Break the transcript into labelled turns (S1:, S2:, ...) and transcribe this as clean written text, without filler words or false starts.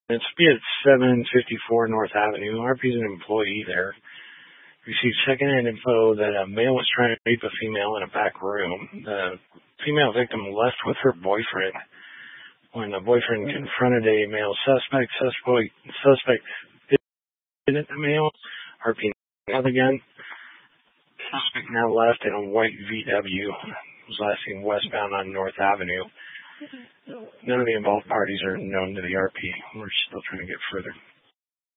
S1: It's be at 754 North Avenue. RP's an employee there. Received secondhand info that a male was trying to rape a female in a back room. The female victim left with her boyfriend. When the boyfriend confronted a male suspect hit the male. RP out again. Suspect now left in a white VW. Was last seen westbound on North Avenue. None of the involved parties are known to the RP. We're still trying to get further.